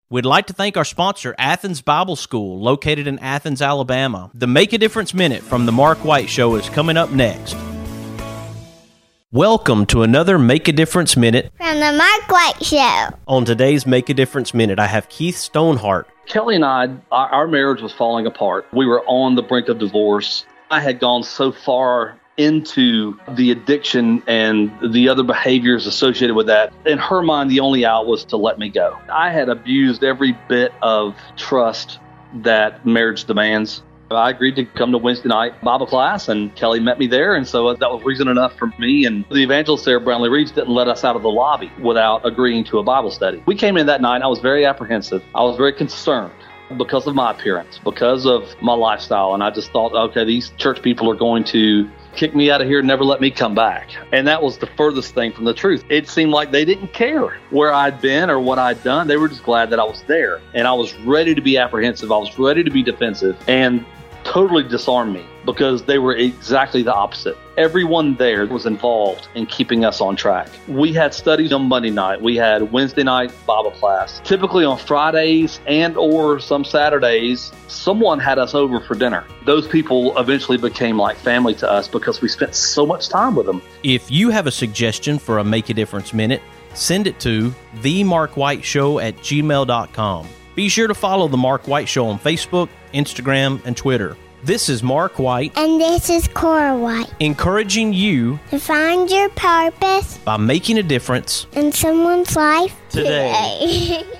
We'd like to thank our sponsor, Athens Bible School, located in Athens, Alabama. The Make a Difference Minute from The Mark White Show is coming up next. Welcome to another Make a Difference Minute from The Mark White Show. On today's Make a Difference Minute, I have Keith Stoneheart. Kelly and I, our marriage was falling apart. We were on the brink of divorce. I had gone so far into the addiction and the other behaviors associated with that. In her mind, the only out was to let me go. I had abused every bit of trust that marriage demands. I agreed to come to Wednesday night Bible class, and Kelly met me there, and so that was reason enough for me. And the evangelist there, Brownlee Reeves, didn't let us out of the lobby without agreeing to a Bible study. We came in that night, I was very apprehensive. I was very concerned because of my appearance, because of my lifestyle, and I just thought, okay, these church people are going to kick me out of here and never let me come back. And that was the furthest thing from the truth. It seemed like they didn't care where I'd been or what I'd done. They were just glad that I was there. And I was ready to be apprehensive. I was ready to be defensive and totally disarmed me because they were exactly the opposite. Everyone there was involved in keeping us on track. We had studies on Monday night. We had Wednesday night Bible class. Typically on Fridays and or some Saturdays, someone had us over for dinner. Those people eventually became like family to us because we spent so much time with them. If you have a suggestion for a Make a Difference Minute, send it to themarkwhiteshow@gmail.com. Be sure to follow The Mark White Show on Facebook, Instagram, and Twitter. This is Mark White. And this is Cora White. Encouraging you to find your purpose by making a difference in someone's life today.